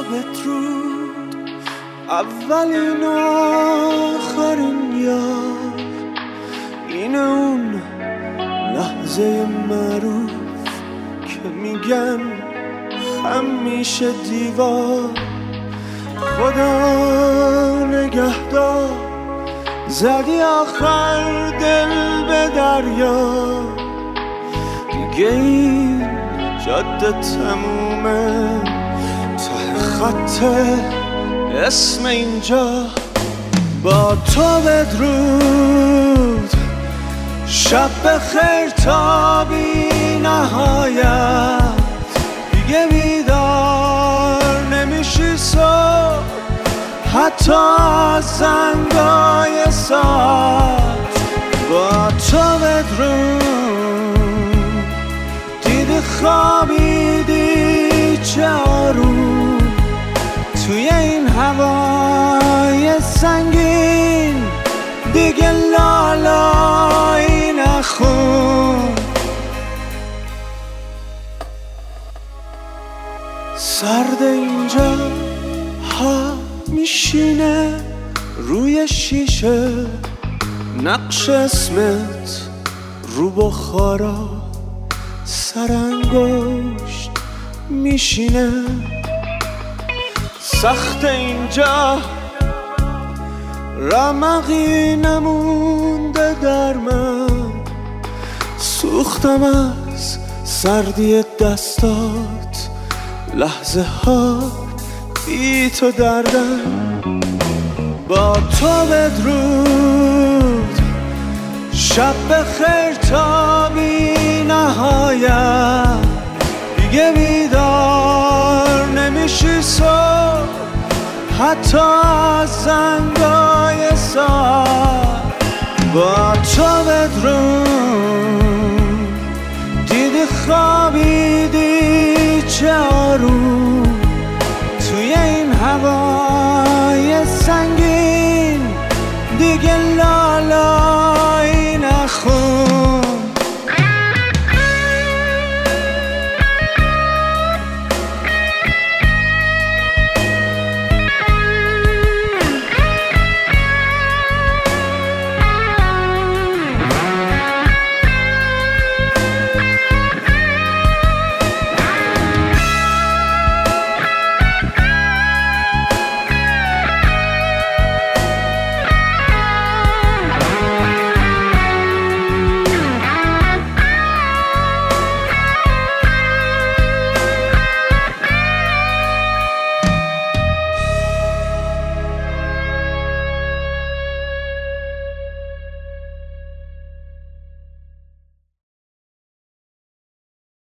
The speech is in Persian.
بدرود، اولین آخرین یار، این اون لحظه معروف که میگن همیشه دیوار. خدا نگهدار، زدی آخر دل به دریا، دیگه این جاده تمومه، ته خط اسم اینجا. با تو بدرود، شب بخیر تا بی نهایت، دیگه بیدار نمیشی صبح حتی از زنگای ساعت. با تو بدرود، دیدی خوابیدی چه آروم، توی این هوای سنگین دیگه لالایی نخون. سرد اینجا ها میشینه روی شیشه، نقش اسمت رو بخارا سرانگشت میشینه. سخت اینجا رمقی نمونده در من، سوختم از سردی دستات، لحظه ها بی تو دردم. با تو بدرود، شب بخیر تا بی نهایت، دیگه بیدار نمیشی صبح حتی از زنگای ساعت. با تو بدرود،